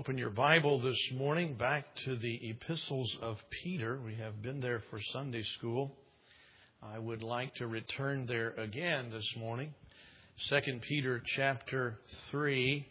Open your Bible this morning back to the Epistles of Peter. We have been there for Sunday school. I would like to return there again this morning. 2 Peter chapter 3.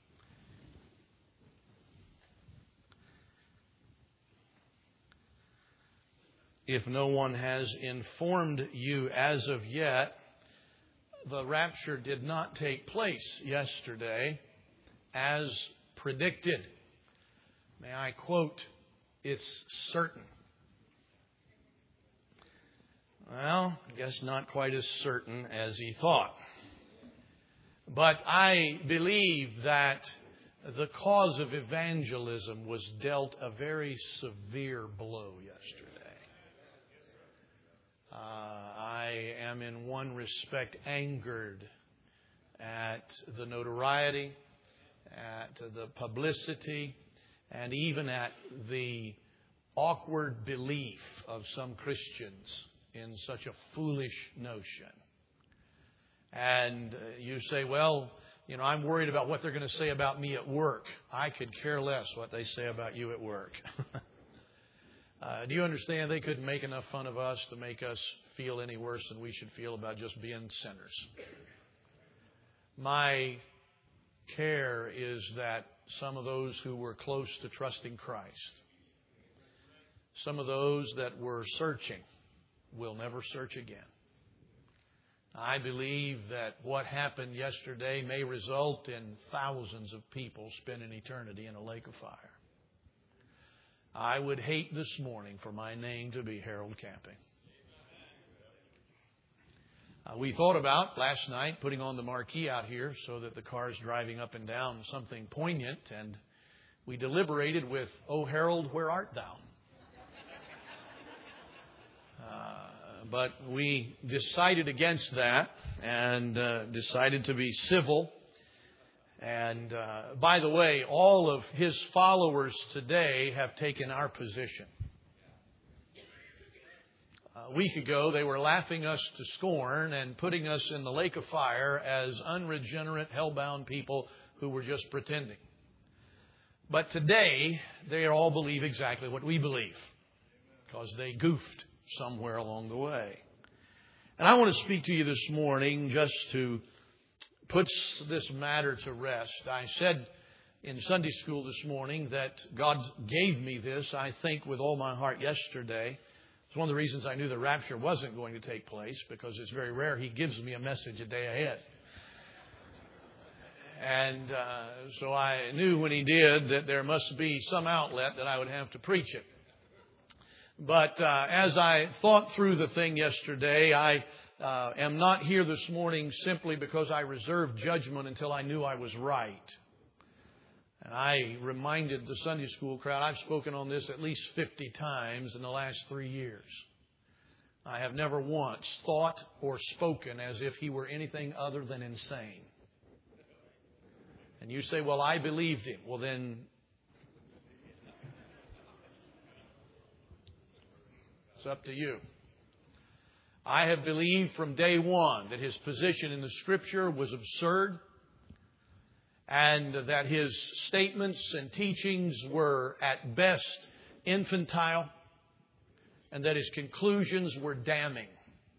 If no one has informed you as of yet, the rapture did not take place yesterday as predicted. May I quote, "It's certain." Well, I guess not quite as certain as he thought. But I believe that the cause of evangelism was dealt a very severe blow yesterday. I am in one respect angered at the notoriety, at the publicity, and even at the awkward belief of some Christians in such a foolish notion. And you say, well, I'm worried about what they're going to say about me at work. I could care less what they say about you at work. Do you understand? They couldn't make enough fun of us to make us feel any worse than we should feel about just being sinners. My care is that some of those who were close to trusting Christ, some of those that were searching, will never search again. I believe that what happened yesterday may result in thousands of people spending eternity in a lake of fire. I would hate this morning for my name to be Harold Camping. We thought about last night putting on the marquee out here so that the cars driving up and down something poignant, and we deliberated with, "O Harold, where art thou?" But we decided against that and decided to be civil. And by the way, all of his followers today have taken our position. A week ago, they were laughing us to scorn and putting us in the lake of fire as unregenerate, hell-bound people who were just pretending. But today, they all believe exactly what we believe because they goofed somewhere along the way. And I want to speak to you this morning just to put this matter to rest. I said in Sunday school this morning that God gave me this, I think, with all my heart yesterday. It's one of the reasons I knew the rapture wasn't going to take place, because it's very rare He gives me a message a day ahead. And so I knew when He did that there must be some outlet that I would have to preach it. But as I thought through the thing yesterday, I am not here this morning simply because I reserved judgment until I knew I was right. And I reminded the Sunday school crowd, I've spoken on this at least 50 times in the last 3 years. I have never once thought or spoken as if He were anything other than insane. And you say, well, I believed Him. Well, then it's up to you. I have believed from day one that His position in the Scripture was absurd, and that His statements and teachings were at best infantile, and that His conclusions were damning.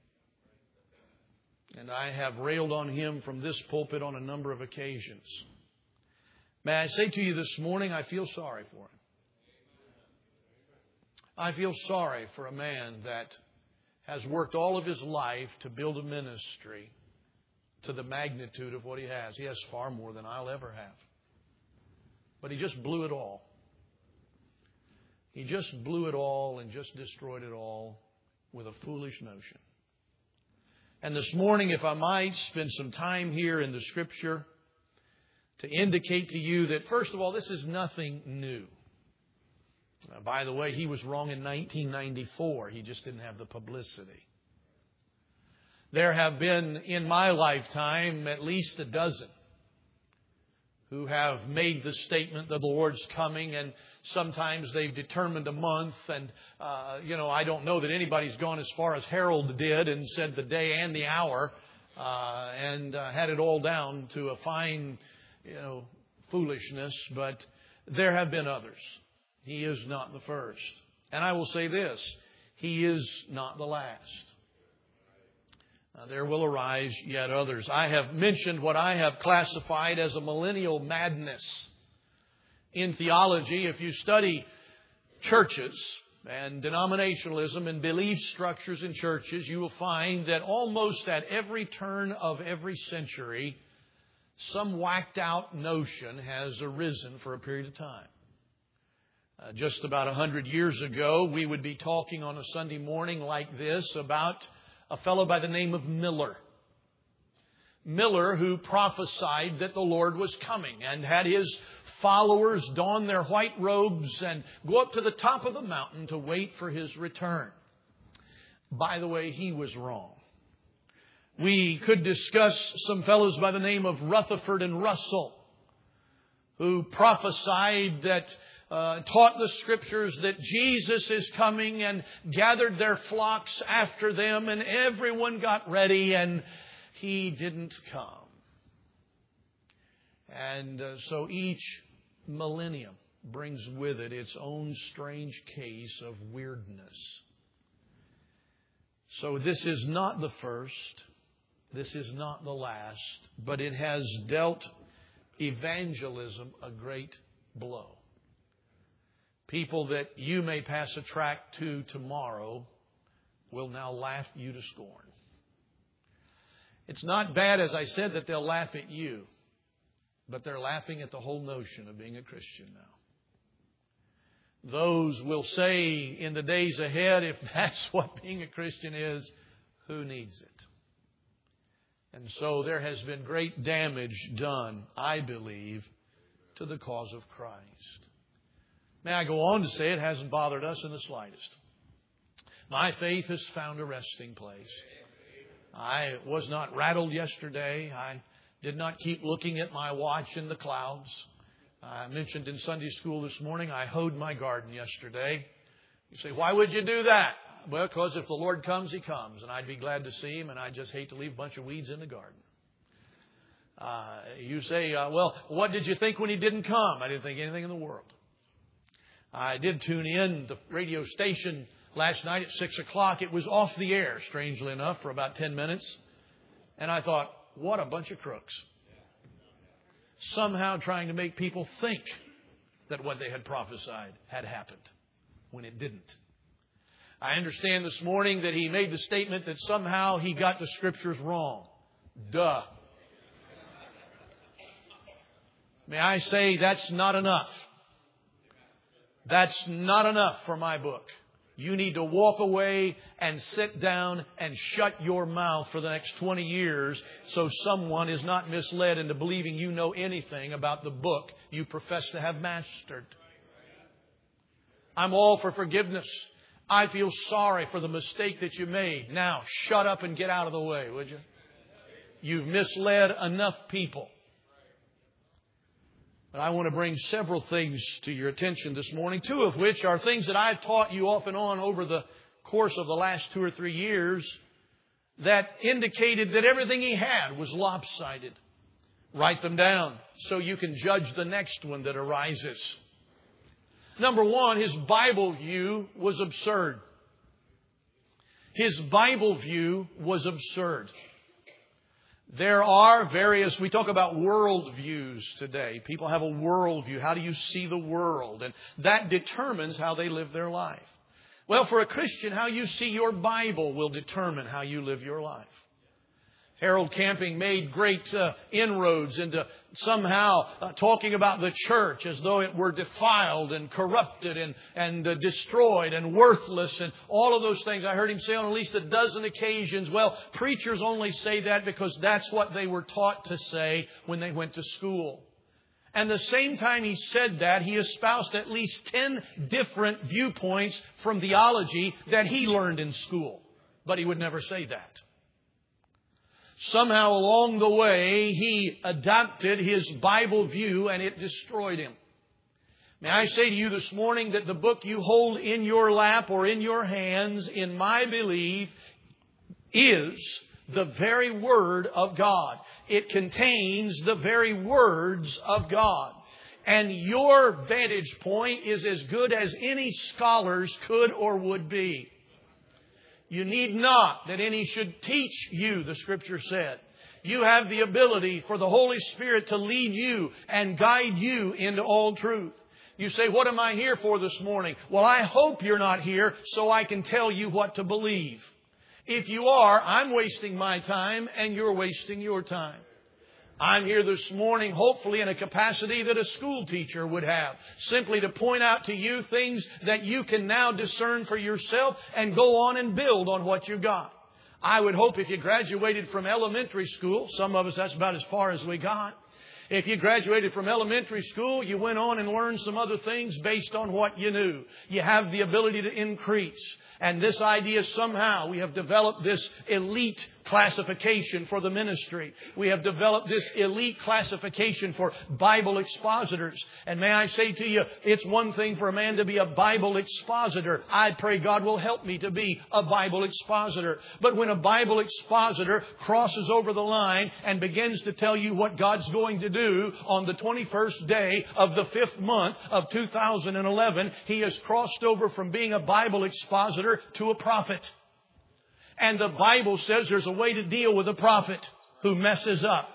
And I have railed on Him from this pulpit on a number of occasions. May I say to you this morning, I feel sorry for Him. I feel sorry for a man that has worked all of his life to build a ministry to the magnitude of what he has. He has far more than I'll ever have. But he just blew it all. He just blew it all and just destroyed it all with a foolish notion. And this morning, if I might spend some time here in the Scripture to indicate to you that, first of all, this is nothing new. By the way, he was wrong in 1994. He just didn't have the publicity. There have been, in my lifetime, at least a dozen who have made the statement that the Lord's coming, and sometimes they've determined a month. And, I don't know that anybody's gone as far as Harold did and said the day and the hour and had it all down to a fine, foolishness. But There have been others. He is not the first. And I will say this, He is not the last. There will arise yet others. I have mentioned what I have classified as a millennial madness. In theology, if you study churches and denominationalism and belief structures in churches, you will find that almost at every turn of every century, some whacked out notion has arisen for a period of time. Just about 100 years ago, we would be talking on a Sunday morning like this about a fellow by the name of Miller. Miller, who prophesied that the Lord was coming and had his followers don their white robes and go up to the top of the mountain to wait for His return. By the way, he was wrong. We could discuss some fellows by the name of Rutherford and Russell, who prophesied that taught the Scriptures that Jesus is coming and gathered their flocks after them, and everyone got ready and He didn't come. And so each millennium brings with it its own strange case of weirdness. So this is not the first, this is not the last, but it has dealt evangelism a great blow. People that you may pass a tract to tomorrow will now laugh you to scorn. It's not bad, as I said, that they'll laugh at you, but they're laughing at the whole notion of being a Christian now. Those will say in the days ahead, if that's what being a Christian is, who needs it? And so there has been great damage done, I believe, to the cause of Christ. May I go on to say it hasn't bothered us in the slightest. My faith has found a resting place. I was not rattled yesterday. I did not keep looking at my watch in the clouds. I mentioned in Sunday school this morning, I hoed my garden yesterday. You say, why would you do that? Well, because if the Lord comes, He comes. And I'd be glad to see Him, and I'd just hate to leave a bunch of weeds in the garden. You say, well, what did you think when He didn't come? I didn't think anything in the world. I did tune in the radio station last night at 6 o'clock. It was off the air, strangely enough, for about 10 minutes. And I thought, what a bunch of crooks. Somehow trying to make people think that what they had prophesied had happened when it didn't. I understand this morning that he made the statement that somehow he got the Scriptures wrong. Duh. May I say that's not enough. That's not enough for my book. You need to walk away and sit down and shut your mouth for the next 20 years so someone is not misled into believing you know anything about the book you profess to have mastered. I'm all for forgiveness. I feel sorry for the mistake that you made. Now, shut up and get out of the way, would you? You've misled enough people. But I want to bring several things to your attention this morning, two of which are things that I've taught you off and on over the course of the last 2 or 3 years that indicated that everything he had was lopsided. Write them down so you can judge the next one that arises. Number one, his Bible view was absurd. His Bible view was absurd. There are various, we talk about worldviews today. People have a worldview. How do you see the world? And that determines how they live their life. Well, for a Christian, how you see your Bible will determine how you live your life. Harold Camping made great inroads into somehow talking about the church as though it were defiled and corrupted and destroyed and worthless and all of those things. I heard him say on at least a dozen occasions, well, preachers only say that because that's what they were taught to say when they went to school. And the same time he said that, he espoused at least 10 different viewpoints from theology that he learned in school. But he would never say that. Somehow along the way, he adopted his Bible view and it destroyed him. May I say to you this morning that the book you hold in your lap or in your hands, in my belief, is the very Word of God. It contains the very words of God. And your vantage point is as good as any scholar's could or would be. You need not that any should teach you, the Scripture said. You have the ability for the Holy Spirit to lead you and guide you into all truth. You say, what am I here for this morning? Well, I hope you're not here so I can tell you what to believe. If you are, I'm wasting my time and you're wasting your time. I'm here this morning, hopefully in a capacity that a school teacher would have, simply to point out to you things that you can now discern for yourself and go on and build on what you got. I would hope if you graduated from elementary school, some of us that's about as far as we got. If you graduated from elementary school, you went on and learned some other things based on what you knew. You have the ability to increase. And this idea somehow we have developed this elite classification for the ministry. We have developed this elite classification for Bible expositors. And may I say to you, it's one thing for a man to be a Bible expositor. I pray God will help me to be a Bible expositor. But when a Bible expositor crosses over the line and begins to tell you what God's going to do on the 21st day of the 5th month of 2011, he has crossed over from being a Bible expositor to a prophet. And the Bible says there's a way to deal with a prophet who messes up.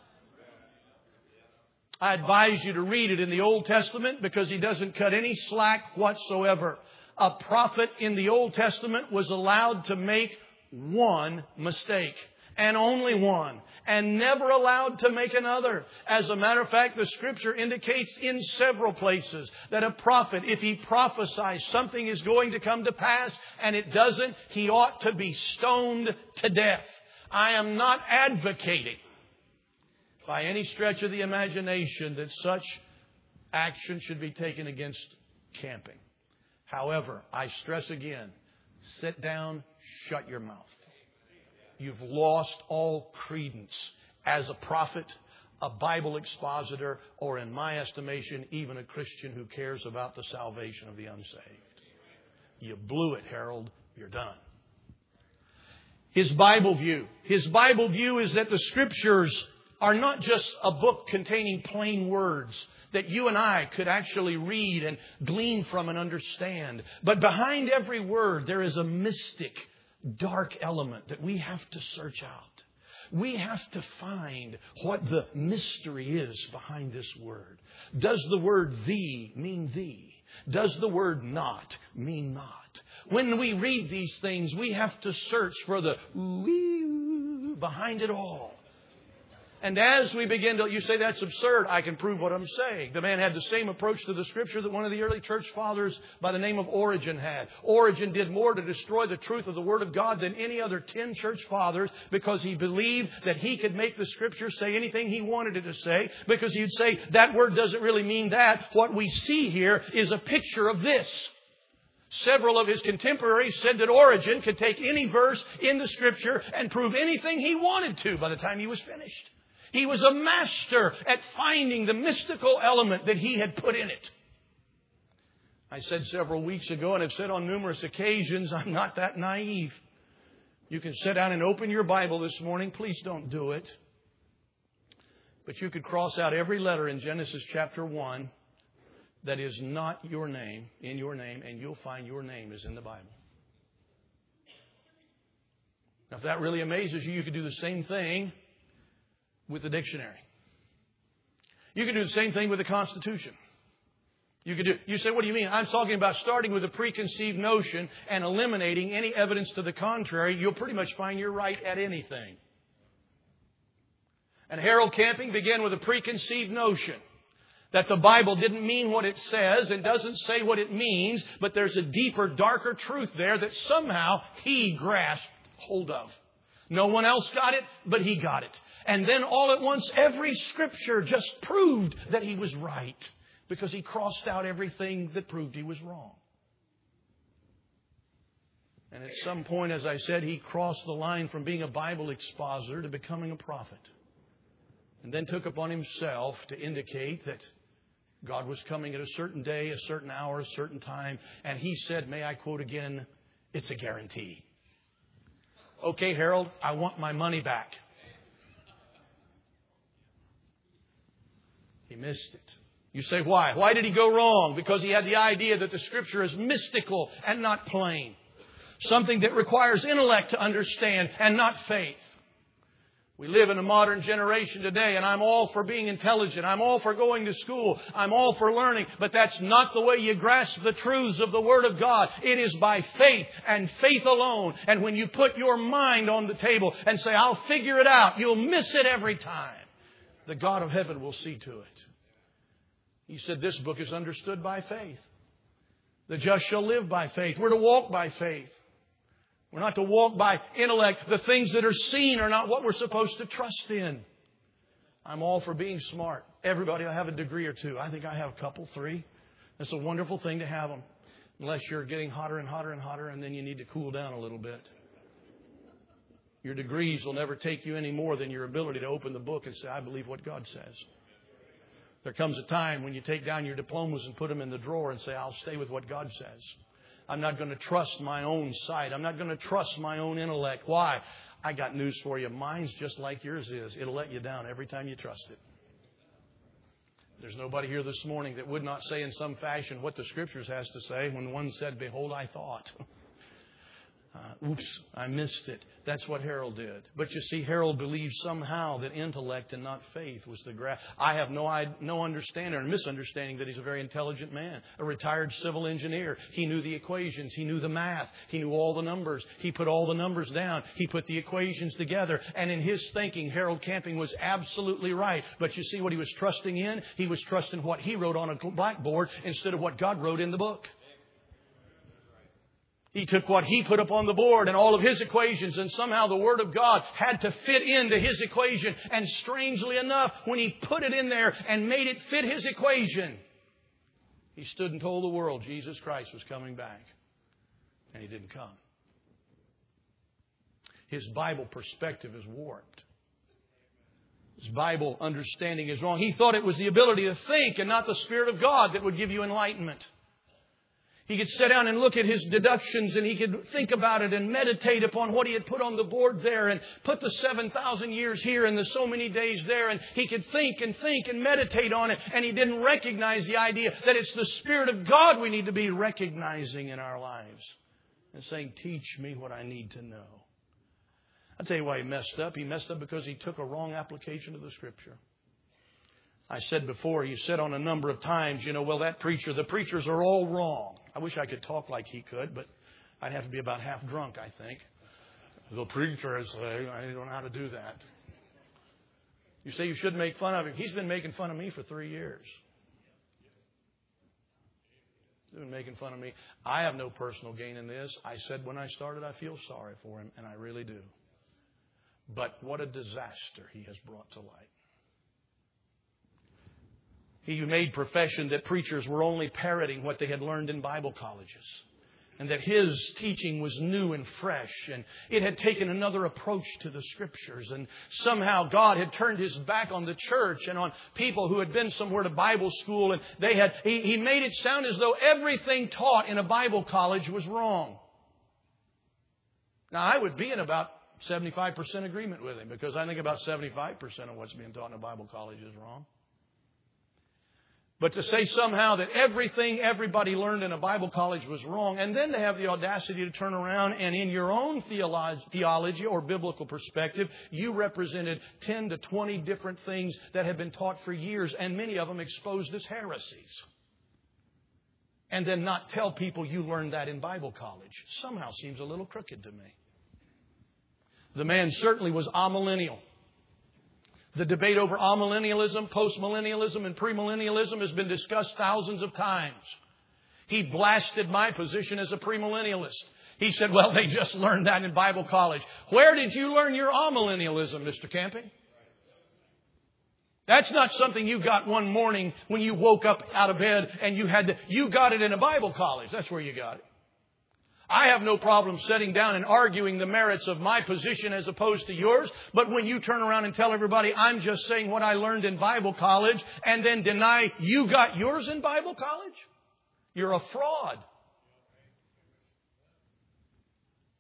I advise you to read it in the Old Testament because he doesn't cut any slack whatsoever. A prophet in the Old Testament was allowed to make one mistake. And only one. And never allowed to make another. As a matter of fact, the Scripture indicates in several places that a prophet, if he prophesies something is going to come to pass and it doesn't, he ought to be stoned to death. I am not advocating by any stretch of the imagination that such action should be taken against camping. However, I stress again, sit down, shut your mouth. You've lost all credence as a prophet, a Bible expositor, or in my estimation, even a Christian who cares about the salvation of the unsaved. You blew it, Harold. You're done. His Bible view. His Bible view is that the Scriptures are not just a book containing plain words that you and I could actually read and glean from and understand. But behind every word, there is a mystic, dark element that we have to search out. We have to find what the mystery is behind this word. Does the word thee mean thee? Does the word not mean not? When we read these things, we have to search for the behind it all. And as we begin to, you say that's absurd. I can prove what I'm saying. The man had the same approach to the Scripture that one of the early church fathers by the name of Origen had. Origen did more to destroy the truth of the Word of God than any other 10 church fathers because he believed that he could make the Scripture say anything he wanted it to say because he'd say that word doesn't really mean that. What we see here is a picture of this. Several of his contemporaries said that Origen could take any verse in the Scripture and prove anything he wanted to by the time he was finished. He was a master at finding the mystical element that he had put in it. I said several weeks ago, and I've said on numerous occasions, I'm not that naive. You can sit down and open your Bible this morning. Please don't do it. But you could cross out every letter in Genesis chapter 1 that is not your name, in your name, and you'll find your name is in the Bible. Now, if that really amazes you, you could do the same thing with the dictionary. You can do the same thing with the Constitution. You say, what do you mean? I'm talking about starting with a preconceived notion and eliminating any evidence to the contrary. You'll pretty much find you're right at anything. And Harold Camping began with a preconceived notion that the Bible didn't mean what it says and doesn't say what it means, but there's a deeper, darker truth there that somehow he grasped hold of. No one else got it, but he got it. And then all at once, every Scripture just proved that he was right because he crossed out everything that proved he was wrong. And at some point, as I said, he crossed the line from being a Bible expositor to becoming a prophet. And then took upon himself to indicate that God was coming at a certain day, a certain hour, a certain time. And he said, may I quote again, it's a guarantee. Okay, Harold, I want my money back. He missed it. You say, why? Why did he go wrong? Because he had the idea that the Scripture is mystical and not plain. Something that requires intellect to understand and not faith. We live in a modern generation today, and I'm all for being intelligent. I'm all for going to school. I'm all for learning. But that's not the way you grasp the truths of the Word of God. It is by faith and faith alone. And when you put your mind on the table and say, I'll figure it out, you'll miss it every time. The God of heaven will see to it. He said this book is understood by faith. The just shall live by faith. We're to walk by faith. We're not to walk by intellect. The things that are seen are not what we're supposed to trust in. I'm all for being smart. Everybody will have a degree or two. I think I have a couple, 3. It's a wonderful thing to have them. Unless you're getting hotter and hotter and hotter, and then you need to cool down a little bit. Your degrees will never take you any more than your ability to open the book and say, I believe what God says. There comes a time when you take down your diplomas and put them in the drawer and say, I'll stay with what God says. I'm not going to trust my own sight. I'm not going to trust my own intellect. Why? I got news for you. Mine's just like yours is. It'll let you down every time you trust it. There's nobody here this morning that would not say in some fashion what the Scriptures has to say when one said, behold, I thought. Oops, I missed it. That's what Harold did. But you see, Harold believed somehow that intellect and not faith was the grasp. I have no understanding or misunderstanding that he's a very intelligent man, a retired civil engineer. He knew the equations. He knew the math. He knew all the numbers. He put all the numbers down. He put the equations together. And in his thinking, Harold Camping was absolutely right. But you see what he was trusting in? He was trusting what he wrote on a blackboard instead of what God wrote in the book. He took what he put up on the board and all of his equations, and somehow the Word of God had to fit into his equation. And strangely enough, when he put it in there and made it fit his equation, he stood and told the world Jesus Christ was coming back. And He didn't come. His Bible perspective is warped. His Bible understanding is wrong. He thought it was the ability to think and not the Spirit of God that would give you enlightenment. He could sit down and look at his deductions, and he could think about it and meditate upon what he had put on the board there and put the 7,000 years here and the so many days there. And he could think and meditate on it. And he didn't recognize the idea that it's the Spirit of God we need to be recognizing in our lives and saying, teach me what I need to know. I'll tell you why he messed up. He messed up because he took a wrong application of the Scripture. I said before, he said on a number of times, well, the preachers are all wrong. I wish I could talk like he could, but I'd have to be about half drunk, I think. The preachers, I don't know how to do that. You say you shouldn't make fun of him. He's been making fun of me for 3 years. He's been making fun of me. I have no personal gain in this. I said when I started, I feel sorry for him, and I really do. But what a disaster he has brought to light. He made profession that preachers were only parroting what they had learned in Bible colleges. And that his teaching was new and fresh. And it had taken another approach to the Scriptures. And somehow God had turned His back on the church and on people who had been somewhere to Bible school. And He made it sound as though everything taught in a Bible college was wrong. Now, I would be in about 75% agreement with him. Because I think about 75% of what's being taught in a Bible college is wrong. But to say somehow that everything everybody learned in a Bible college was wrong, and then to have the audacity to turn around and in your own theology or biblical perspective, you represented 10 to 20 different things that have been taught for years, and many of them exposed as heresies. And then not tell people you learned that in Bible college somehow seems a little crooked to me. The man certainly was amillennial. The debate over amillennialism, postmillennialism, and premillennialism has been discussed thousands of times. He blasted my position as a premillennialist. He said, well, they just learned that in Bible college. Where did you learn your amillennialism, Mr. Camping? That's not something you got one morning when you woke up out of bed and you got it in a Bible college. That's where you got it. I have no problem sitting down and arguing the merits of my position as opposed to yours. But when you turn around and tell everybody, I'm just saying what I learned in Bible college, and then deny you got yours in Bible college, you're a fraud.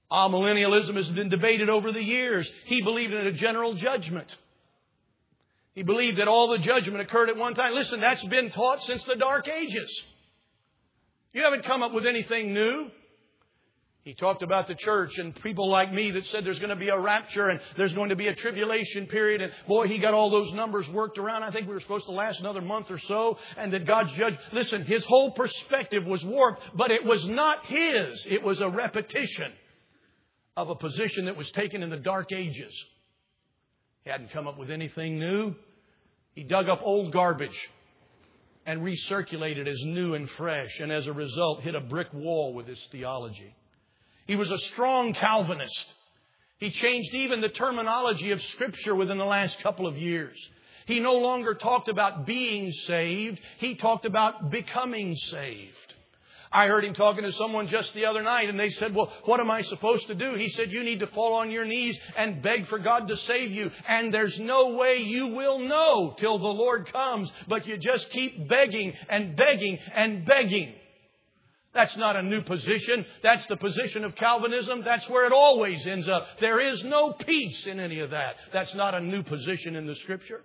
Amillennialism has been debated over the years. He believed in a general judgment. He believed that all the judgment occurred at one time. Listen, that's been taught since the Dark Ages. You haven't come up with anything new. He talked about the church and people like me that said there's going to be a rapture and there's going to be a tribulation period. And boy, he got all those numbers worked around. I think we were supposed to last another month or so. And that God's judge. Listen, his whole perspective was warped, but it was not his. It was a repetition of a position that was taken in the Dark Ages. He hadn't come up with anything new. He dug up old garbage and recirculated as new and fresh. And as a result, hit a brick wall with his theology. He was a strong Calvinist. He changed even the terminology of Scripture within the last couple of years. He no longer talked about being saved. He talked about becoming saved. I heard him talking to someone just the other night and they said, well, what am I supposed to do? He said, you need to fall on your knees and beg for God to save you. And there's no way you will know till the Lord comes, but you just keep begging and begging and begging. That's not a new position. That's the position of Calvinism. That's where it always ends up. There is no peace in any of that. That's not a new position in the Scripture.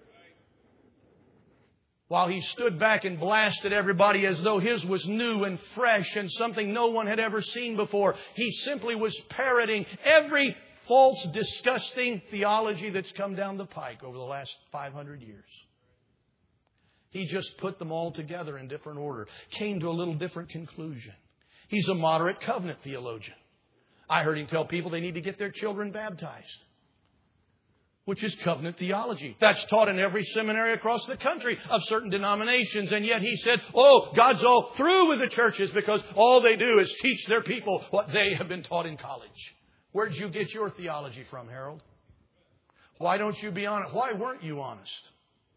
While he stood back and blasted everybody as though his was new and fresh and something no one had ever seen before, he simply was parroting every false, disgusting theology that's come down the pike over the last 500 years. He just put them all together in different order. Came to a little different conclusion. He's a moderate covenant theologian. I heard him tell people they need to get their children baptized, which is covenant theology. That's taught in every seminary across the country of certain denominations. And yet he said, oh, God's all through with the churches because all they do is teach their people what they have been taught in college. Where'd you get your theology from, Harold? Why don't you be honest? Why weren't you honest?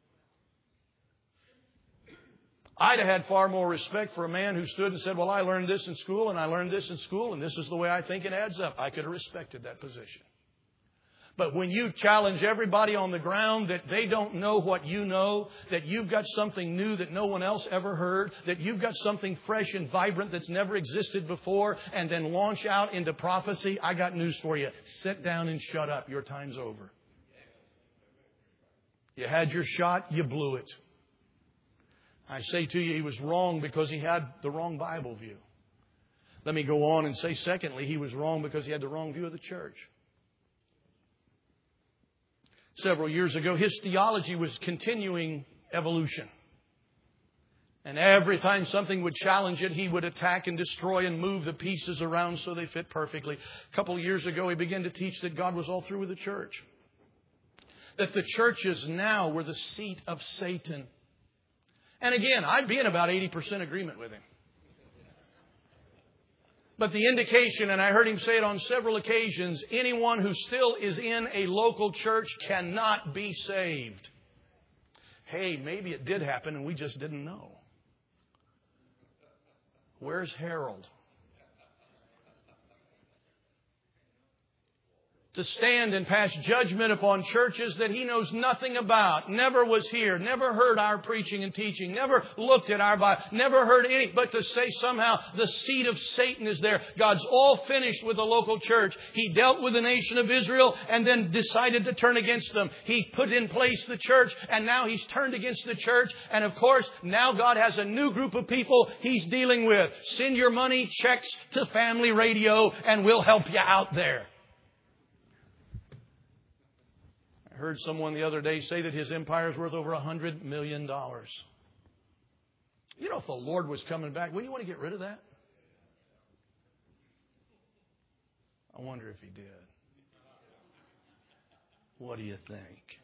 I'd have had far more respect for a man who stood and said, well, I learned this in school and I learned this in school and this is the way I think it adds up. I could have respected that position. But when you challenge everybody on the ground that they don't know what you know, that you've got something new that no one else ever heard, that you've got something fresh and vibrant that's never existed before, and then launch out into prophecy, I got news for you. Sit down and shut up. Your time's over. You had your shot, you blew it. I say to you, he was wrong because he had the wrong Bible view. Let me go on and say, secondly, he was wrong because he had the wrong view of the church. Several years ago, his theology was continuing evolution. And every time something would challenge it, he would attack and destroy and move the pieces around so they fit perfectly. A couple of years ago, he began to teach that God was all through with the church. That the churches now were the seat of Satan. And again, I'd be in about 80% agreement with him. But the indication, and I heard him say it on several occasions, anyone who still is in a local church cannot be saved. Hey, maybe it did happen and we just didn't know. Where's Harold? To stand and pass judgment upon churches that he knows nothing about, never was here, never heard our preaching and teaching, never looked at our Bible, never heard any, but to say somehow the seed of Satan is there. God's all finished with the local church. He dealt with the nation of Israel and then decided to turn against them. He put in place the church and now He's turned against the church. And of course, now God has a new group of people He's dealing with. Send your money, checks to Family Radio and we'll help you out there. I heard someone the other day say that his empire is worth over $100 million. You know, if the Lord was coming back, wouldn't you want to get rid of that? I wonder if He did. What do you think?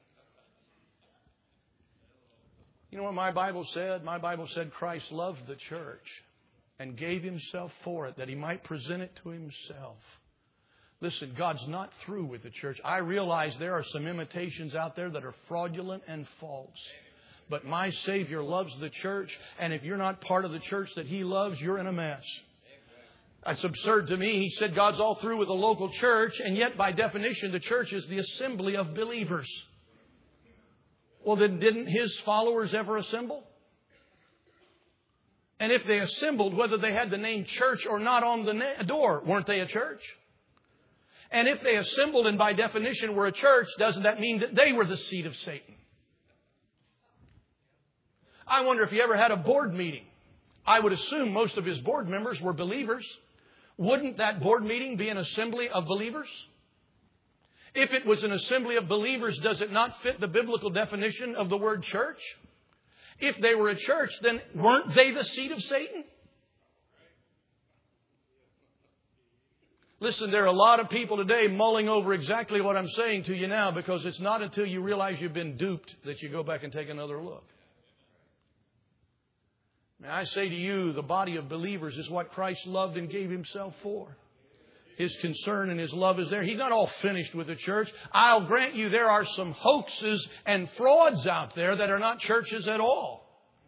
You know what my Bible said? My Bible said Christ loved the church and gave Himself for it, that He might present it to Himself. Listen, God's not through with the church. I realize there are some imitations out there that are fraudulent and false. But my Savior loves the church, and if you're not part of the church that He loves, you're in a mess. It's absurd to me. He said God's all through with the local church, and yet by definition the church is the assembly of believers. Well, then didn't His followers ever assemble? And if they assembled, whether they had the name church or not on the door, weren't they a church? And if they assembled and by definition were a church, doesn't that mean that they were the seed of Satan? I wonder if he ever had a board meeting. I would assume most of his board members were believers. Wouldn't that board meeting be an assembly of believers? If it was an assembly of believers, does it not fit the biblical definition of the word church? If they were a church, then weren't they the seat of Satan? Listen, there are a lot of people today mulling over exactly what I'm saying to you now, because it's not until you realize you've been duped that you go back and take another look. May I say to you, the body of believers is what Christ loved and gave Himself for. His concern and His love is there. He's not all finished with the church. I'll grant you there are some hoaxes and frauds out there that are not churches at all.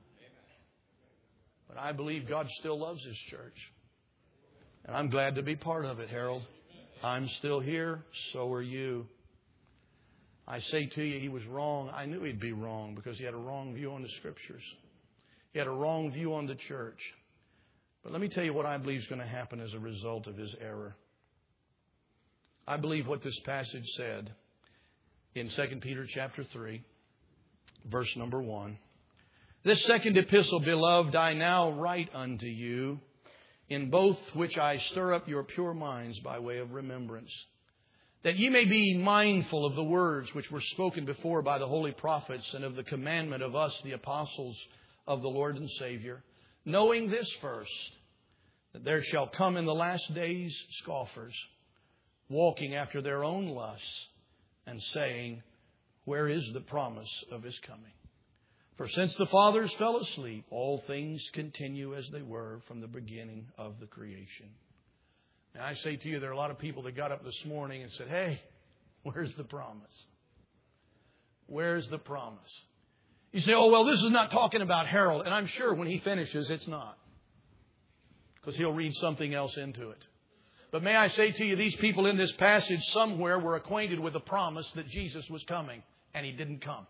But I believe God still loves His church. And I'm glad to be part of it, Harold. I'm still here. So are you. I say to you, he was wrong. I knew he'd be wrong because he had a wrong view on the Scriptures. He had a wrong view on the church. But let me tell you what I believe is going to happen as a result of his error. I believe what this passage said in 2 Peter chapter 3, verse number 1. This second epistle, beloved, I now write unto you, in both which I stir up your pure minds by way of remembrance, that ye may be mindful of the words which were spoken before by the holy prophets, and of the commandment of us, the apostles of the Lord and Savior, knowing this first, that there shall come in the last days scoffers, walking after their own lusts, and saying, where is the promise of His coming? For since the fathers fell asleep, all things continue as they were from the beginning of the creation. And I say to you, there are a lot of people that got up this morning and said, hey, where's the promise? Where's the promise? You say, oh, well, this is not talking about Harold. And I'm sure when he finishes, it's not. Because he'll read something else into it. But may I say to you, these people in this passage somewhere were acquainted with the promise that Jesus was coming. And He didn't come.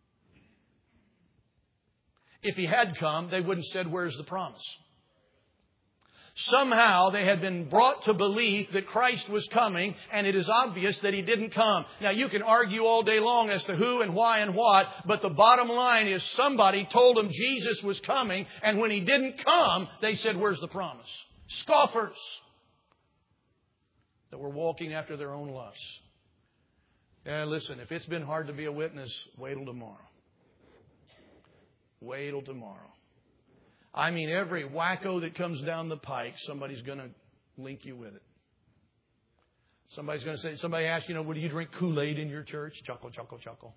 If He had come, they wouldn't have said, where's the promise? Somehow they had been brought to belief that Christ was coming, and it is obvious that He didn't come. Now, you can argue all day long as to who and why and what, but the bottom line is somebody told them Jesus was coming, and when He didn't come, they said, where's the promise? Scoffers that were walking after their own lusts. Yeah, listen, if it's been hard to be a witness, wait till tomorrow. Wait till tomorrow. I mean, every wacko that comes down the pike, somebody's going to link you with it. Somebody's going to say, somebody asks, well, do you drink Kool-Aid in your church? Chuckle, chuckle, chuckle.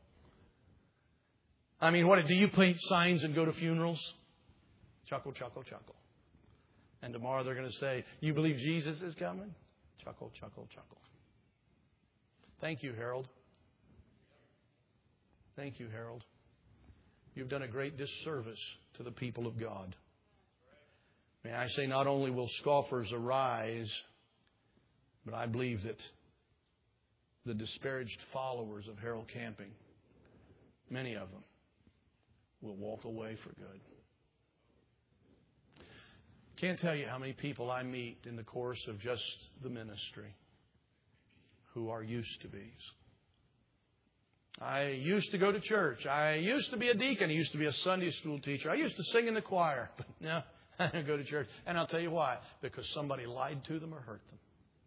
I mean, do you paint signs and go to funerals? Chuckle, chuckle, chuckle. And tomorrow they're going to say, you believe Jesus is coming? Chuckle, chuckle, chuckle. Thank you, Harold. Thank you, Harold. You've done a great disservice to the people of God. May I say, not only will scoffers arise, but I believe that the disparaged followers of Harold Camping, many of them, will walk away for good. Can't tell you how many people I meet in the course of just the ministry who are used to be's. I used to go to church. I used to be a deacon. I used to be a Sunday school teacher. I used to sing in the choir. But no, I don't go to church. And I'll tell you why. Because somebody lied to them or hurt them.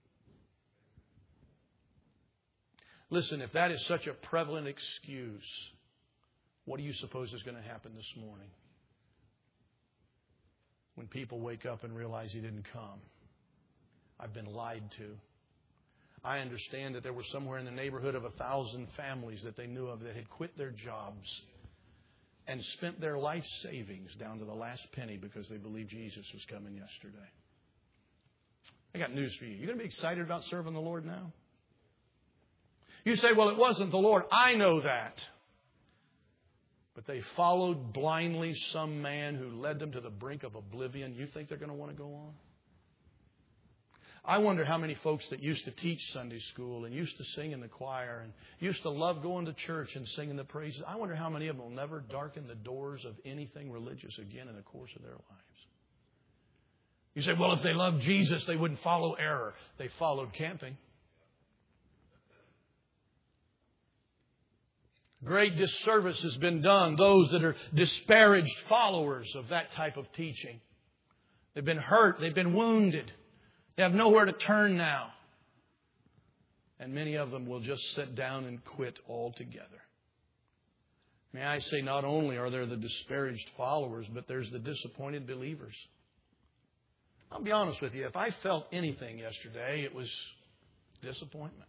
Listen, if that is such a prevalent excuse, what do you suppose is going to happen this morning? When people wake up and realize He didn't come. I've been lied to. I understand that there were somewhere in the neighborhood of 1,000 families that they knew of that had quit their jobs and spent their life savings down to the last penny because they believed Jesus was coming yesterday. I got news for you. You're going to be excited about serving the Lord now? You say, well, it wasn't the Lord. I know that. But they followed blindly some man who led them to the brink of oblivion. You think they're going to want to go on? I wonder how many folks that used to teach Sunday school and used to sing in the choir and used to love going to church and singing the praises. I wonder how many of them will never darken the doors of anything religious again in the course of their lives. You say, well, if they loved Jesus, they wouldn't follow error. They followed camping. Great disservice has been done those that are disparaged followers of that type of teaching. They've been hurt. They've been wounded. They have nowhere to turn now. And many of them will just sit down and quit altogether. May I say, not only are there the disparaged followers, but there's the disappointed believers. I'll be honest with you. If I felt anything yesterday, it was disappointment.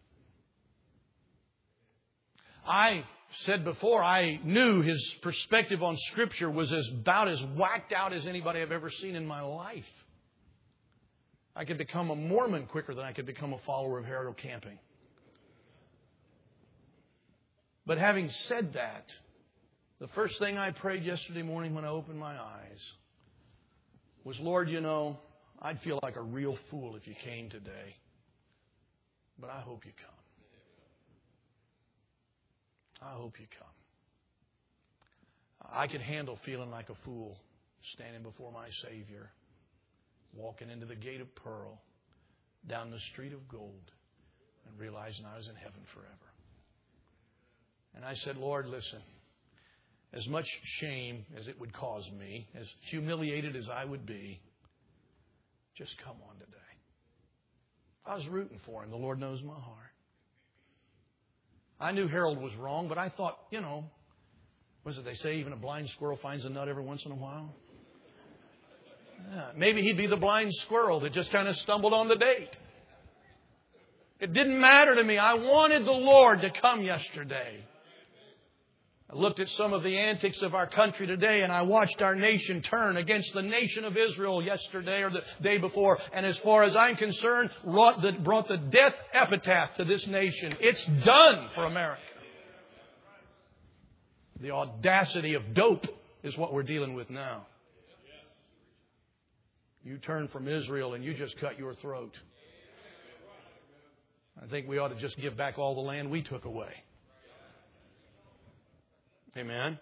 I said before, I knew his perspective on Scripture was about as whacked out as anybody I've ever seen in my life. I could become a Mormon quicker than I could become a follower of Harold Camping. But having said that, the first thing I prayed yesterday morning when I opened my eyes was, Lord, you know, I'd feel like a real fool if you came today. But I hope you come. I hope you come. I can handle feeling like a fool standing before my Savior, walking into the gate of pearl, down the street of gold, and realizing I was in heaven forever. And I said, Lord, listen, as much shame as it would cause me, as humiliated as I would be, just come on today. I was rooting for him. The Lord knows my heart. I knew Harold was wrong, but I thought, you know, what they say, even a blind squirrel finds a nut every once in a while? Yeah, maybe he'd be the blind squirrel that just kind of stumbled on the date. It didn't matter to me. I wanted the Lord to come yesterday. I looked at some of the antics of our country today, and I watched our nation turn against the nation of Israel yesterday or the day before. And as far as I'm concerned, brought the death epitaph to this nation. It's done for America. The audacity of dope is what we're dealing with now. You turn from Israel and you just cut your throat. I think we ought to just give back all the land we took away. Amen.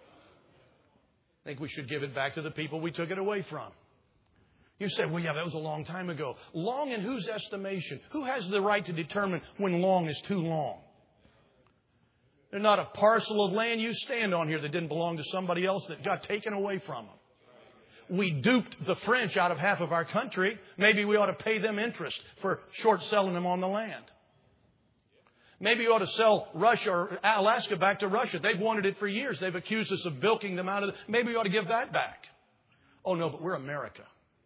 I think we should give it back to the people we took it away from. You say, well, yeah, that was a long time ago. Long in whose estimation? Who has the right to determine when long is too long? There's not a parcel of land you stand on here that didn't belong to somebody else that got taken away from them. We duped the French out of half of our country. Maybe we ought to pay them interest for short selling them on the land. Maybe you ought to sell Russia or Alaska back to Russia. They've wanted it for years. They've accused us of bilking them out of it. Maybe we ought to give that back. Oh, no, but we're America.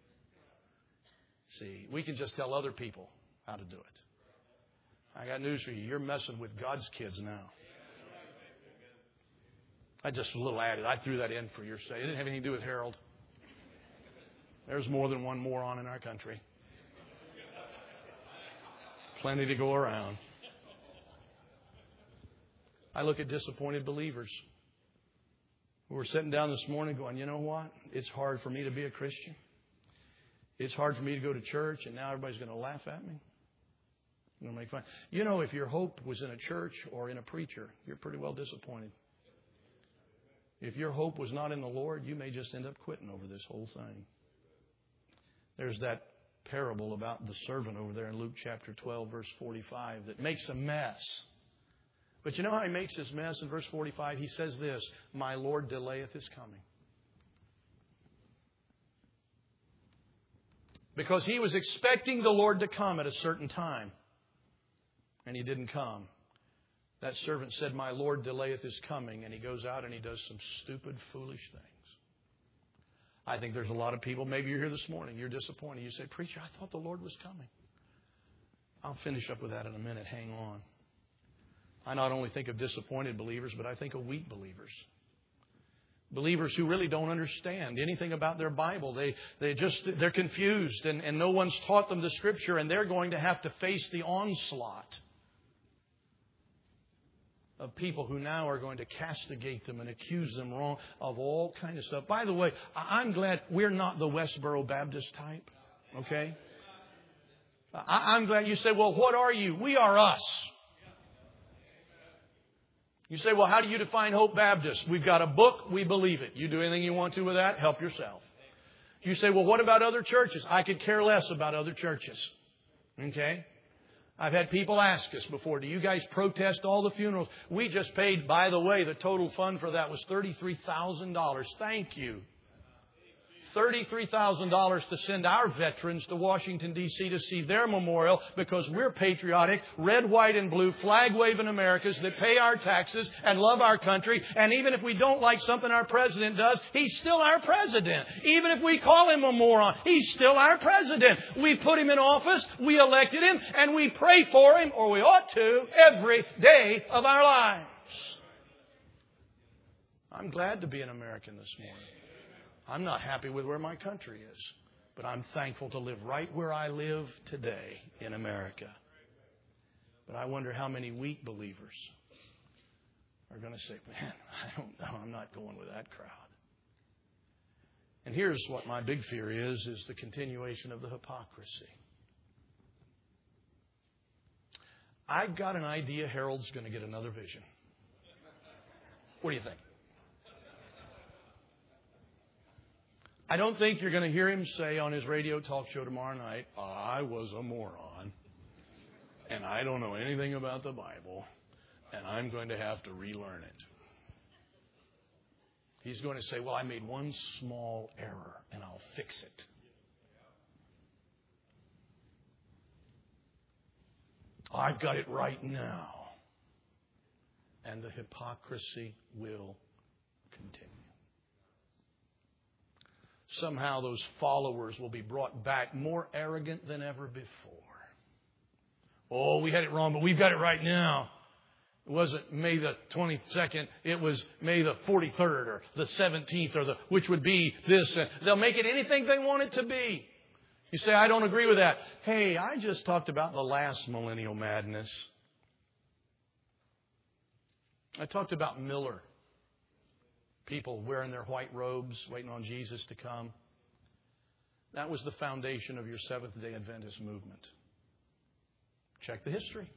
See, we can just tell other people how to do it. I got news for you. You're messing with God's kids now. I just a little added. I threw that in for your sake. It didn't have anything to do with Harold. There's more than one moron in our country. Plenty to go around. I look at disappointed believers who are sitting down this morning going, you know what? It's hard for me to be a Christian. It's hard for me to go to church, and now everybody's going to laugh at me. They're going to make fun. You know, if your hope was in a church or in a preacher, you're pretty well disappointed. If your hope was not in the Lord, you may just end up quitting over this whole thing. There's that parable about the servant over there in Luke chapter 12, verse 45, that makes a mess. But you know how he makes his mess? In verse 45, he says this, my Lord delayeth his coming. Because he was expecting the Lord to come at a certain time. And he didn't come. That servant said, my Lord delayeth his coming. And he goes out and he does some stupid, foolish things. I think there's a lot of people, maybe you're here this morning, you're disappointed. You say, preacher, I thought the Lord was coming. I'll finish up with that in a minute. Hang on. I not only think of disappointed believers, but I think of weak believers. Believers who really don't understand anything about their Bible. They're confused and no one's taught them the Scripture, and they're going to have to face the onslaught of people who now are going to castigate them and accuse them wrong of all kinds of stuff. By the way, I'm glad we're not the Westboro Baptist type. Okay? I'm glad you say, well, what are you? We are us. You say, well, how do you define Hope Baptist? We've got a book. We believe it. You do anything you want to with that. Help yourself. You say, well, what about other churches? I could care less about other churches. Okay? I've had people ask us before, do you guys protest all the funerals? We just paid, by the way, the total fund for that was $33,000. Thank you. $33,000 to send our veterans to Washington, D.C. to see their memorial because we're patriotic, red, white, and blue, flag-waving Americans that pay our taxes and love our country. And even if we don't like something our president does, he's still our president. Even if we call him a moron, he's still our president. We put him in office, we elected him, and we pray for him, or we ought to, every day of our lives. I'm glad to be an American this morning. I'm not happy with where my country is, but I'm thankful to live right where I live today in America. But I wonder how many weak believers are going to say, man, I don't know, I'm not going with that crowd. And here's what my big fear is the continuation of the hypocrisy. I've got an idea Harold's going to get another vision. What do you think? I don't think you're going to hear him say on his radio talk show tomorrow night, I was a moron, and I don't know anything about the Bible, and I'm going to have to relearn it. He's going to say, well, I made one small error, and I'll fix it. I've got it right now. And the hypocrisy will continue. Somehow those followers will be brought back more arrogant than ever before. Oh, we had it wrong, but we've got it right now. It wasn't May the 22nd. It was May the 43rd or the 17th or which would be this. They'll make it anything they want it to be. You say, I don't agree with that. Hey, I just talked about the last millennial madness. I talked about Miller. People wearing their white robes, waiting on Jesus to come. That was the foundation of your Seventh-day Adventist movement. Check the history.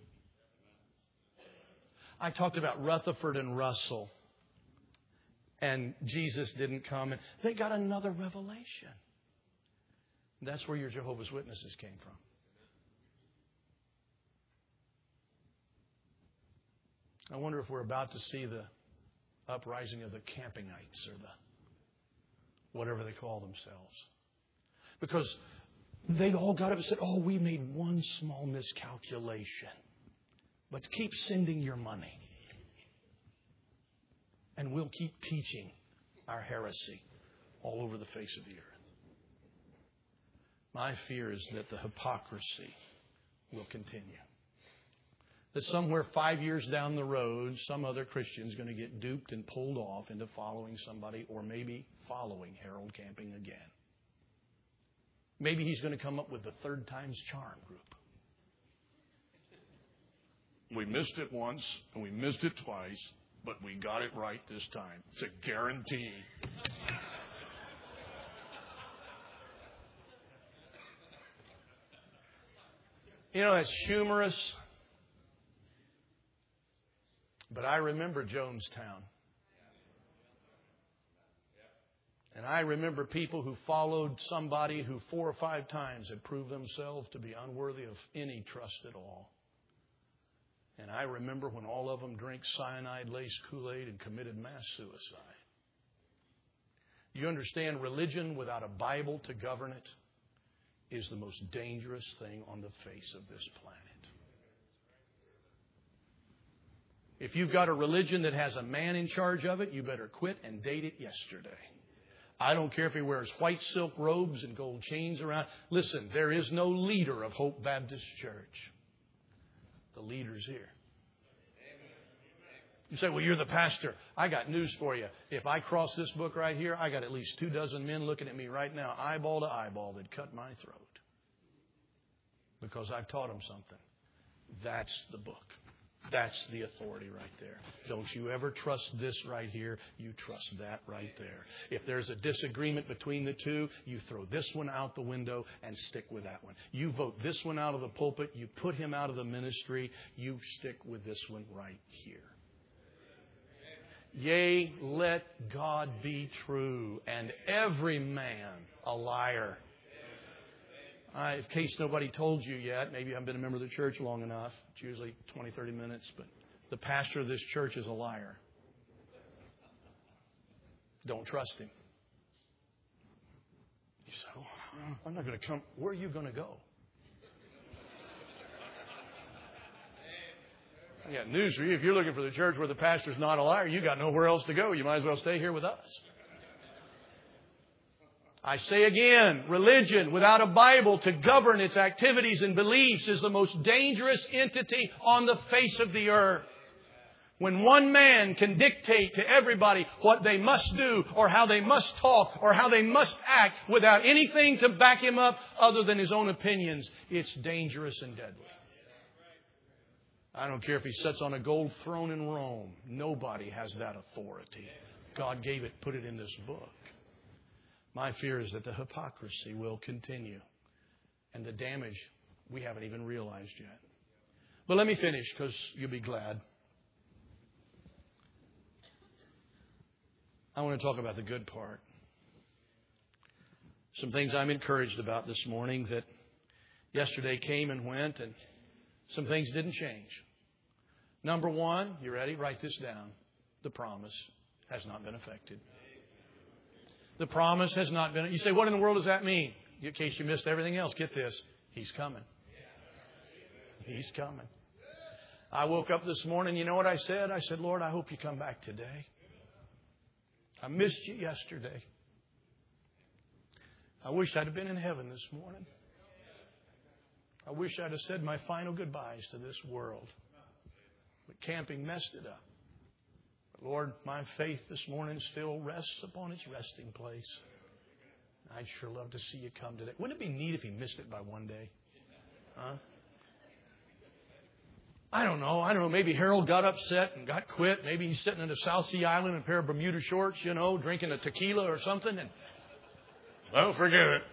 I talked about Rutherford and Russell. And Jesus didn't come. And they got another revelation. That's where your Jehovah's Witnesses came from. I wonder if we're about to see the uprising of the Campingites or the whatever they call themselves. Because they all got up and said, oh, we made one small miscalculation. But keep sending your money. And we'll keep teaching our heresy all over the face of the earth. My fear is that the hypocrisy will continue. That somewhere 5 years down the road, some other Christian is going to get duped and pulled off into following somebody, or maybe following Harold Camping again. Maybe he's going to come up with the Third Times Charm group. We missed it once, and we missed it twice, but we got it right this time. It's a guarantee. You know, it's humorous. But I remember Jonestown. And I remember people who followed somebody who 4 or 5 times had proved themselves to be unworthy of any trust at all. And I remember when all of them drank cyanide-laced Kool-Aid and committed mass suicide. You understand, religion without a Bible to govern it is the most dangerous thing on the face of this planet. If you've got a religion that has a man in charge of it, you better quit and date it yesterday. I don't care if he wears white silk robes and gold chains around. Listen, there is no leader of Hope Baptist Church. The leader's here. You say, well, you're the pastor. I got news for you. If I cross this book right here, I got at least 24 men looking at me right now, eyeball to eyeball, that cut my throat. Because I've taught them something. That's the book. That's the authority right there. Don't you ever trust this right here. You trust that right there. If there's a disagreement between the two, you throw this one out the window and stick with that one. You vote this one out of the pulpit. You put him out of the ministry. You stick with this one right here. Yea, let God be true and every man a liar. In case nobody told you yet, maybe you haven't been a member of the church long enough. It's usually 20, 30 minutes, but the pastor of this church is a liar. Don't trust him. You say, oh, I'm not going to come. Where are you going to go? I got news for you. If you're looking for the church where the pastor's not a liar, you got nowhere else to go. You might as well stay here with us. I say again, religion without a Bible to govern its activities and beliefs is the most dangerous entity on the face of the earth. When one man can dictate to everybody what they must do or how they must talk or how they must act without anything to back him up other than his own opinions, it's dangerous and deadly. I don't care if he sits on a gold throne in Rome. Nobody has that authority. God gave it, put it in this book. My fear is that the hypocrisy will continue and the damage we haven't even realized yet. But let me finish because you'll be glad. I want to talk about the good part. Some things I'm encouraged about this morning that yesterday came and went, and some things didn't change. Number one, you ready? Write this down. The promise has not been affected. The promise has not been. You say, what in the world does that mean? In case you missed everything else, get this. He's coming. He's coming. I woke up this morning. You know what I said? I said, Lord, I hope you come back today. I missed you yesterday. I wish I'd have been in heaven this morning. I wish I'd have said my final goodbyes to this world. But camping messed it up. But Lord, my faith this morning still rests upon its resting place. I'd sure love to see you come today. Wouldn't it be neat if He missed it by one day? Huh? I don't know. Maybe Harold got upset and got quit. Maybe he's sitting in a South Sea Island in a pair of Bermuda shorts, drinking a tequila or something. And well, forget it.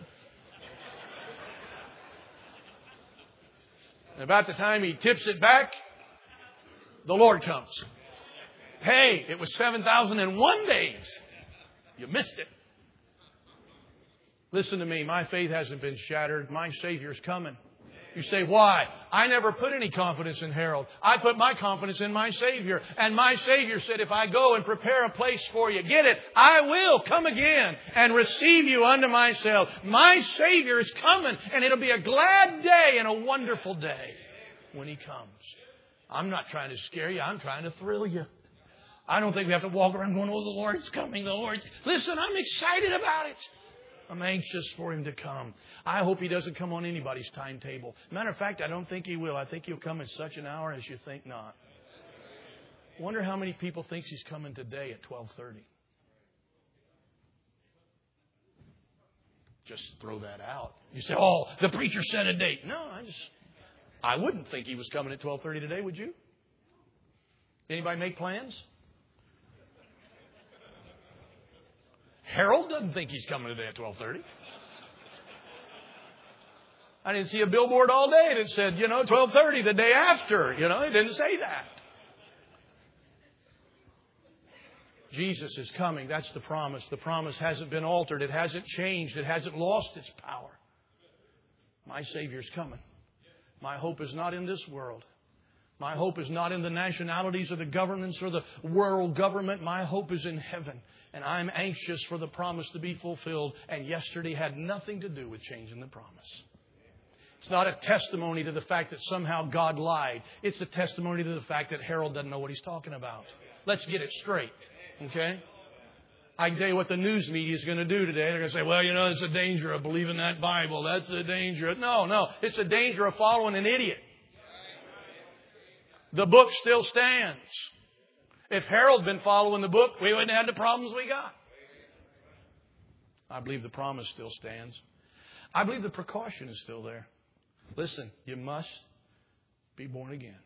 And about the time he tips it back, the Lord comes. Hey, it was 7,001 days. You missed it. Listen to me. My faith hasn't been shattered. My Savior's coming. You say, why? I never put any confidence in Harold. I put my confidence in my Savior. And my Savior said, if I go and prepare a place for you, get it, I will come again and receive you unto myself. My Savior is coming, and it'll be a glad day and a wonderful day when He comes. I'm not trying to scare you. I'm trying to thrill you. I don't think we have to walk around going, oh, the Lord's coming, the Lord's... Listen, I'm excited about it. I'm anxious for Him to come. I hope He doesn't come on anybody's timetable. Matter of fact, I don't think He will. I think He'll come at such an hour as you think not. Wonder how many people thinks He's coming today at 12:30. Just throw that out. You say, oh, the preacher set a date. No, I wouldn't think He was coming at 12:30 today, would you? Anybody make plans? Harold doesn't think he's coming today at 12:30. I didn't see a billboard all day that said, 12:30 the day after. It didn't say that. Jesus is coming. That's the promise. The promise hasn't been altered. It hasn't changed. It hasn't lost its power. My Savior's coming. My hope is not in this world. My hope is not in the nationalities or the governments or the world government. My hope is in heaven. And I'm anxious for the promise to be fulfilled. And yesterday had nothing to do with changing the promise. It's not a testimony to the fact that somehow God lied. It's a testimony to the fact that Harold doesn't know what he's talking about. Let's get it straight. Okay? I can tell you what the news media is going to do today. They're going to say, well, it's a danger of believing that Bible. That's a danger. No. It's a danger of following an idiot. The book still stands. If Harold had been following the book, we wouldn't have had the problems we got. I believe the promise still stands. I believe the precaution is still there. Listen, you must be born again.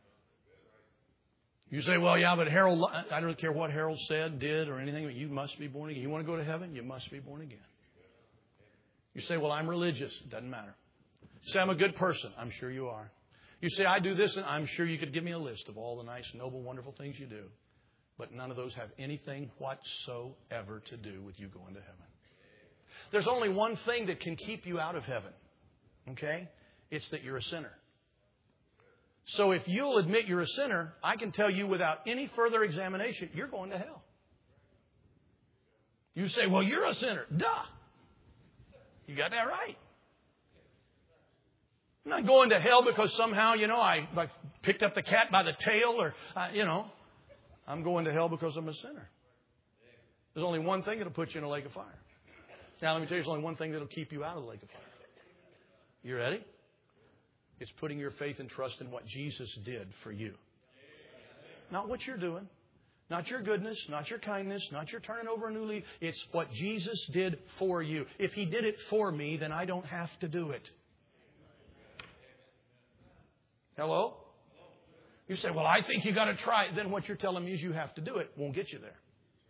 You say, well, yeah, but Harold, I don't care what Harold said, did, or anything, but you must be born again. You want to go to heaven? You must be born again. You say, well, I'm religious. It doesn't matter. You say, I'm a good person. I'm sure you are. You say, I do this, and I'm sure you could give me a list of all the nice, noble, wonderful things you do. But none of those have anything whatsoever to do with you going to heaven. There's only one thing that can keep you out of heaven. Okay? It's that you're a sinner. So if you'll admit you're a sinner, I can tell you without any further examination, you're going to hell. You say, well, you're a sinner. Duh. You got that right. I'm not going to hell because somehow, I picked up the cat by the tail or, I'm going to hell because I'm a sinner. There's only one thing that'll put you in a lake of fire. Now, let me tell you, there's only one thing that'll keep you out of the lake of fire. You ready? It's putting your faith and trust in what Jesus did for you. Not what you're doing. Not your goodness, not your kindness, not your turning over a new leaf. It's what Jesus did for you. If He did it for me, then I don't have to do it. Hello? You say, well, I think you got to try it. Then what you're telling me is you have to do it. Won't get you there.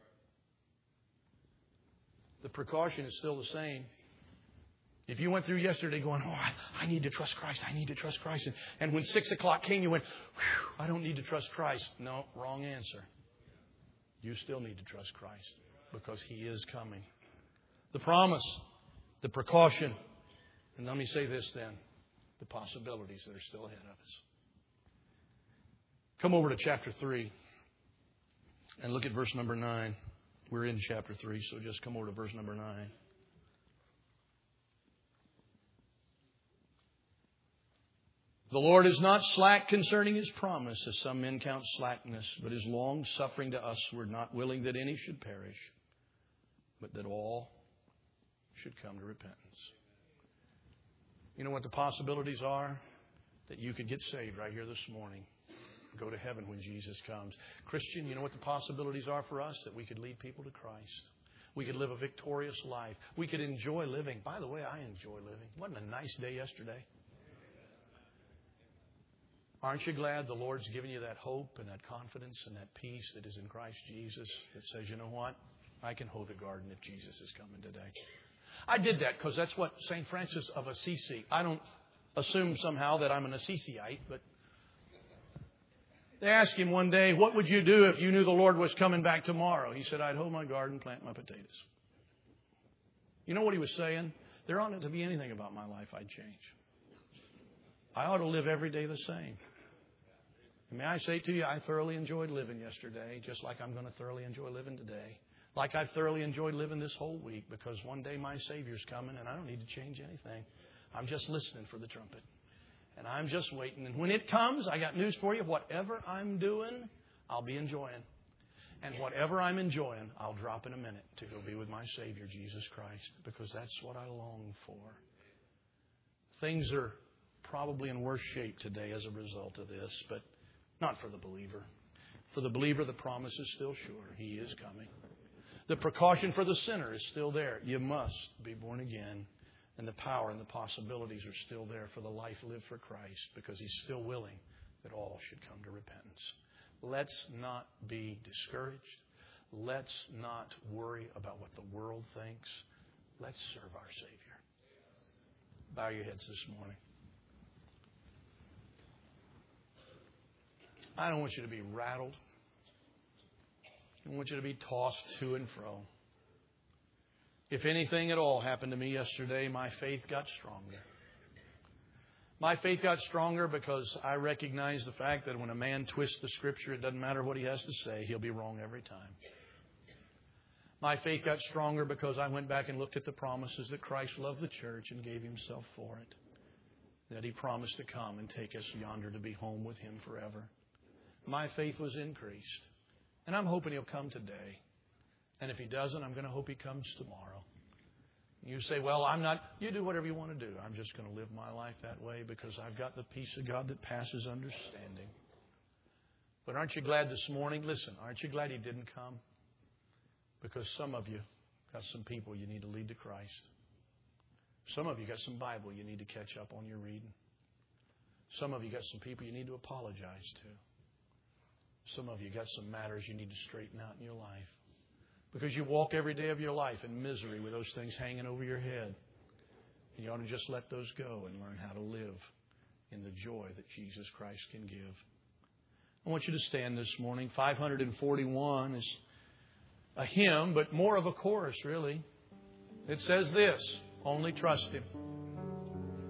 The precaution is still the same. If you went through yesterday going, I need to trust Christ. I need to trust Christ. And when 6 o'clock came, you went, I don't need to trust Christ. No, wrong answer. You still need to trust Christ because He is coming. The promise, the precaution, and let me say this then, the possibilities that are still ahead of us. Come over to chapter 3 and look at verse number 9. We're in chapter 3, so just come over to verse number 9. The Lord is not slack concerning His promise, as some men count slackness, but is long-suffering to us. We're not willing that any should perish, but that all should come to repentance. You know what the possibilities are? That you could get saved right here this morning. Go to heaven when Jesus comes. Christian, you know what the possibilities are for us? That we could lead people to Christ. We could live a victorious life. We could enjoy living. By the way, I enjoy living. Wasn't a nice day yesterday? Aren't you glad the Lord's given you that hope and that confidence and that peace that is in Christ Jesus that says, you know what? I can hoe the garden if Jesus is coming today. I did that because that's what St. Francis of Assisi. I don't assume somehow that I'm an Assisiite, but they asked him one day, what would you do if you knew the Lord was coming back tomorrow? He said, I'd hoe my garden, plant my potatoes. You know what he was saying? There oughtn't to be anything about my life I'd change. I ought to live every day the same. And may I say to you, I thoroughly enjoyed living yesterday, just like I'm going to thoroughly enjoy living today. Like I've thoroughly enjoyed living this whole week, because one day my Savior's coming and I don't need to change anything. I'm just listening for the trumpet. And I'm just waiting. And when it comes, I got news for you. Whatever I'm doing, I'll be enjoying. And whatever I'm enjoying, I'll drop in a minute to go be with my Savior, Jesus Christ, because that's what I long for. Things are probably in worse shape today as a result of this, but not for the believer. For the believer, the promise is still sure. He is coming. The precaution for the sinner is still there. You must be born again. And the power and the possibilities are still there for the life lived for Christ, because He's still willing that all should come to repentance. Let's not be discouraged. Let's not worry about what the world thinks. Let's serve our Savior. Bow your heads this morning. I don't want you to be rattled. I want you to be tossed to and fro. If anything at all happened to me yesterday, my faith got stronger. My faith got stronger because I recognize the fact that when a man twists the Scripture, it doesn't matter what he has to say, he'll be wrong every time. My faith got stronger because I went back and looked at the promises that Christ loved the church and gave Himself for it. That He promised to come and take us yonder to be home with Him forever. My faith was increased. And I'm hoping He'll come today. And if He doesn't, I'm going to hope He comes tomorrow. You say, well, I'm not. You do whatever you want to do. I'm just going to live my life that way because I've got the peace of God that passes understanding. But aren't you glad this morning? Listen, aren't you glad He didn't come? Because some of you got some people you need to lead to Christ. Some of you got some Bible you need to catch up on your reading. Some of you got some people you need to apologize to. Some of you got some matters you need to straighten out in your life. Because you walk every day of your life in misery with those things hanging over your head. And you ought to just let those go and learn how to live in the joy that Jesus Christ can give. I want you to stand this morning. 541 is a hymn, but more of a chorus, really. It says this: only trust Him. Only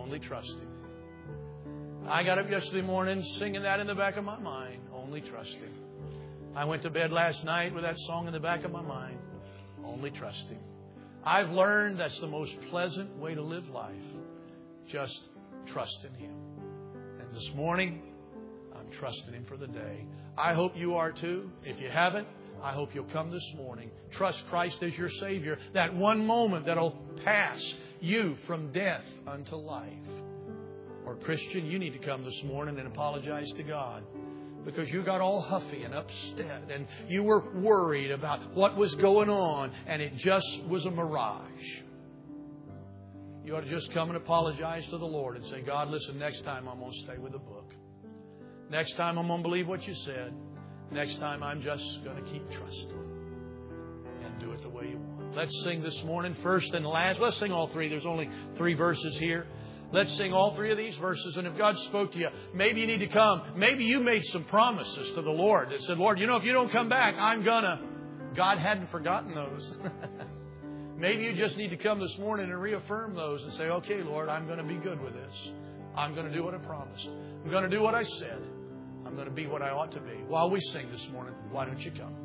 Only trust Him. I got up yesterday morning singing that in the back of my mind. Only trust Him. I went to bed last night with that song in the back of my mind. Only trust Him. I've learned that's the most pleasant way to live life. Just trust in Him. And this morning, I'm trusting Him for the day. I hope you are too. If you haven't, I hope you'll come this morning. Trust Christ as your Savior. That one moment that'll pass you from death unto life. Or Christian, you need to come this morning and apologize to God. Because you got all huffy and upset and you were worried about what was going on and it just was a mirage. You ought to just come and apologize to the Lord and say, God, listen, next time I'm going to stay with the book. Next time I'm going to believe what you said. Next time I'm just going to keep trusting and do it the way you want. Let's sing this morning, first and last. Let's sing all three. There's only 3 verses here. Let's sing all 3 of these verses. And if God spoke to you, maybe you need to come. Maybe you made some promises to the Lord that said, Lord, if you don't come back, I'm gonna. God hadn't forgotten those. Maybe you just need to come this morning and reaffirm those and say, okay, Lord, I'm going to be good with this. I'm going to do what I promised. I'm going to do what I said. I'm going to be what I ought to be. While we sing this morning, why don't you come?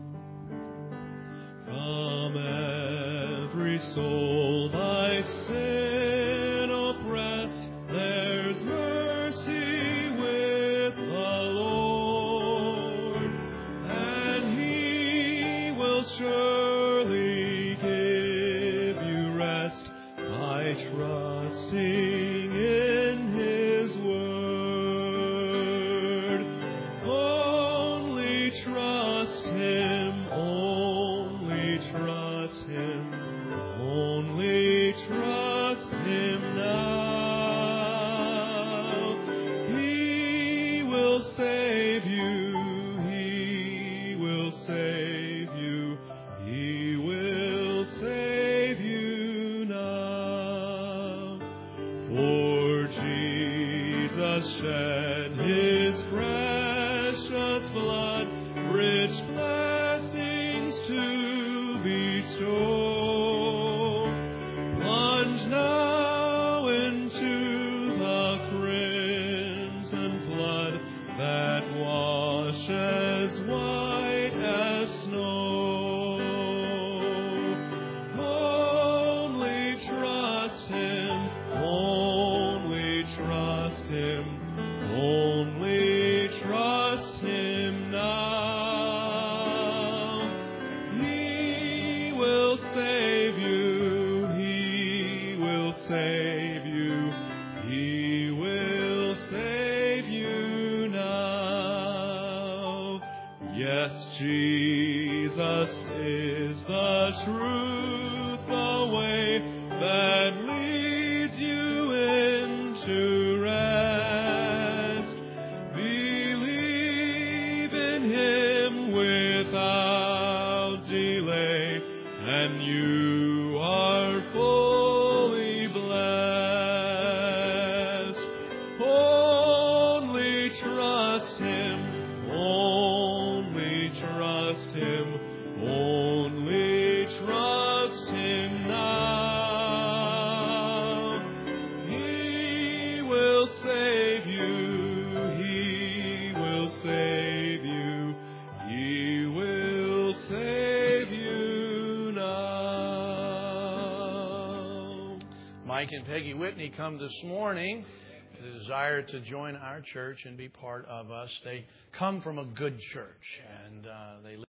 From every soul I've sin oppressed, there's mercy with the Lord, and He will surely give you rest by trusting in His word. Only trust Him, only trust Him, only trust Him now. He will save you, He will save you, He will save you now. For Jesus shed His precious blood, rich blessings to bestow. Plunge now into the crimson flood that washes white as snow. Only trust Him, only trust Him, only trust Him now. He will save you, He will save you, He will save you now. Yes, Jesus is the truth, the way that leads you into rest. Believe in Him without delay, and you are fully blessed. Only trust Him, only trust Him, only trust Him now. He will save you, He will save you, He will save you now. Mike and Peggy Whitney come this morning with a desire to join our church and be part of us. They come from a good church, and they live